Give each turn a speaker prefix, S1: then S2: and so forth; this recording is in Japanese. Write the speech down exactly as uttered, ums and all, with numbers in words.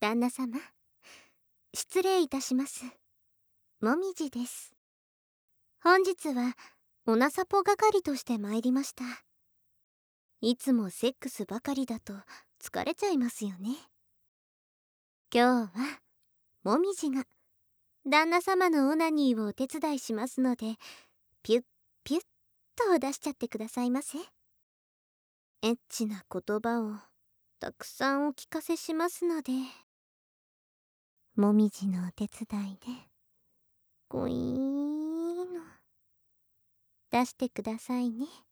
S1: 旦那様、失礼いたします。もみじです。本日はおなさぽ係として参りました。いつもセックスばかりだと疲れちゃいますよね。今日はもみじが旦那様のオナニーをお手伝いしますので、ピュッピュッと出しちゃってくださいませ。エッチな言葉をたくさんお聞かせしますので、もみじのお手伝いでゴイーンの出してくださいね。